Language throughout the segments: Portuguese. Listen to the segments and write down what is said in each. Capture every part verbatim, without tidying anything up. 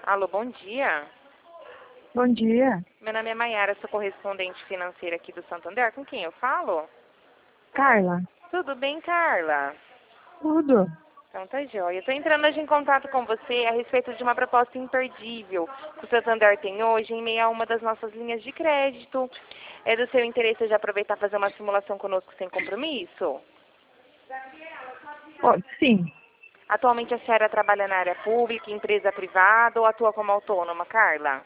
Alô, bom dia. Bom dia. Meu nome é Maiara, sou correspondente financeira aqui do Santander. Com quem eu falo? Carla. Tudo bem, Carla? Tudo. Então tá jóia. Estou entrando hoje em contato com você a respeito de uma proposta imperdível que o Santander tem hoje em meio a uma das nossas linhas de crédito. É do seu interesse de aproveitar e fazer uma simulação conosco sem compromisso? Oh, sim. Atualmente a senhora trabalha na área pública, empresa privada ou atua como autônoma, Carla?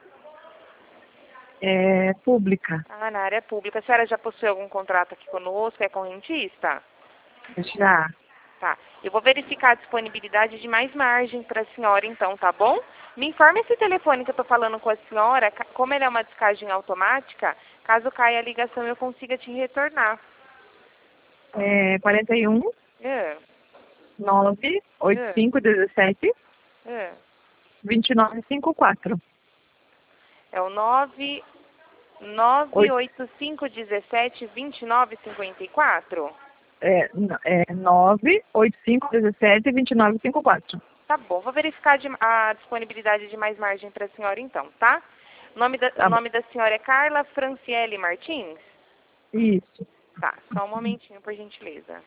É pública. Ah, na área pública. A senhora já possui algum contrato aqui conosco? É correntista? Já. Tá. Eu vou verificar a disponibilidade de mais margem para a senhora, então, tá bom? Me informe esse telefone que eu estou falando com a senhora, ca- como ele é uma descagem automática, caso caia a ligação eu consiga te retornar. É quarenta e um, É, nove, oitenta e é, cinco, dezessete, é. vinte e nove, cinquenta e quatro. É o nove nove Oito, oito cinco um sete dois nove cinco quatro. é, n- é nove, oitenta e cinco, dezessete, vinte e nove, cinquenta e quatro. Tá bom, vou verificar de- a disponibilidade de mais margem para a senhora então, tá? O nome, da, o Tá bom. nome da senhora é Carla Franciele Martins? Isso. Tá, só um momentinho, por gentileza.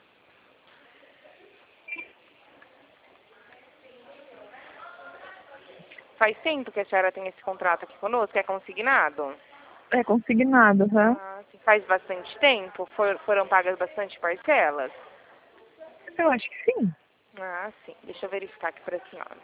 Faz tempo que a senhora tem esse contrato aqui conosco? É consignado? É consignado, tá? Ah, sim. Faz bastante tempo? For- foram pagas bastante parcelas? Eu acho que sim. Ah, sim. Deixa eu verificar aqui para a senhora.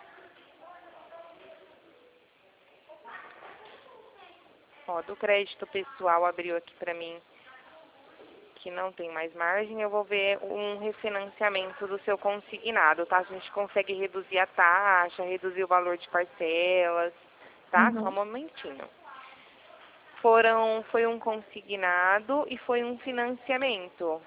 Ó, do crédito pessoal abriu aqui para mim que não tem mais margem. Eu vou ver um refinanciamento do seu consignado, tá? A gente consegue reduzir a taxa, reduzir o valor de parcelas, tá? Só um Uhum. momentinho. Foram, foi um consignado e foi um financiamento.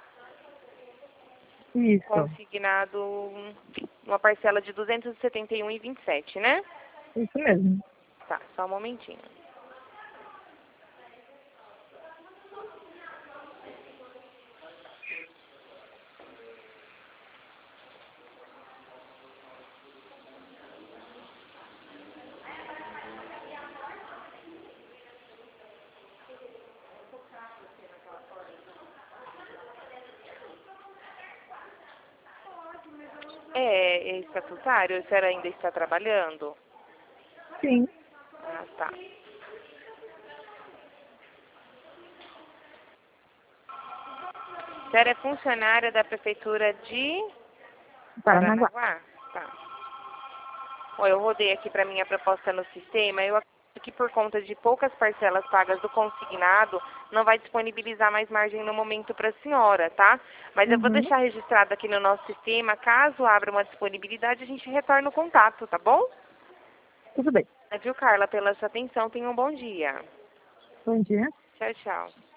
Isso. Consignado uma parcela de duzentos e setenta e um reais e vinte e sete, né? Isso mesmo. Tá, só um momentinho. É, é estatutário? A senhora ainda está trabalhando? Sim. Ah, tá. A senhora é funcionária da prefeitura de Paranaguá. Paranaguá? Tá. Ó, eu rodei aqui para minha proposta no sistema. Eu acredito que por conta de poucas parcelas pagas do consignado, não vai disponibilizar mais margem no momento para a senhora, tá? Mas eu vou Uhum. deixar registrado aqui no nosso sistema. Caso abra uma disponibilidade, a gente retorna o contato, tá bom? Tudo bem. Viu, Carla, pela sua atenção. Tenha um bom dia. Bom dia. Tchau, tchau.